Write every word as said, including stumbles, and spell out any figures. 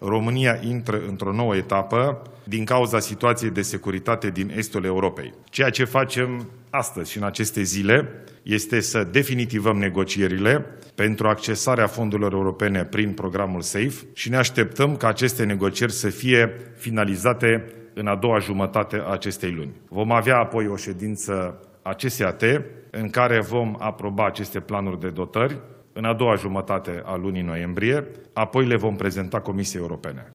România intră într-o nouă etapă din cauza situației de securitate din estul Europei. Ceea ce facem astăzi și în aceste zile este să definitivăm negocierile pentru accesarea fondurilor europene prin programul SAFE și ne așteptăm ca aceste negocieri să fie finalizate în a doua jumătate a acestei luni. Vom avea apoi o ședință a C S A T în care vom aproba aceste planuri de dotări în a doua jumătate a lunii noiembrie, apoi le vom prezenta Comisiei Europene.